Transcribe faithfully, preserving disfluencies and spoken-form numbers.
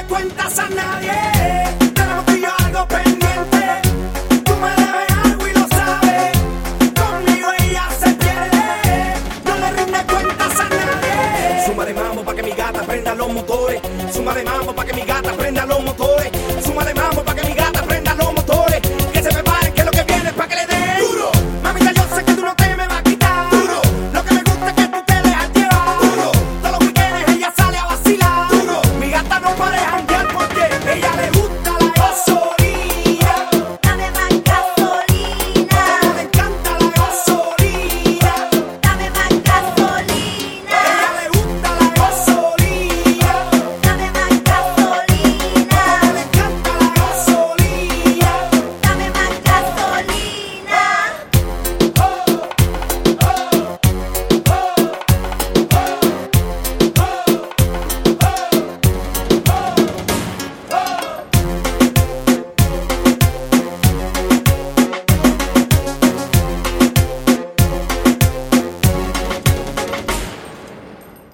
cuentas a nadie. Tenemos tú y yo algo pendiente. Tú me debes algo y lo sabes. Conmigo ella se pierde. No le rinde cuentas a nadie. Suma de mambo pa' que mi gata prenda los motores. Suma de mambo pa' que mi gata prenda los motores. Suma de mambo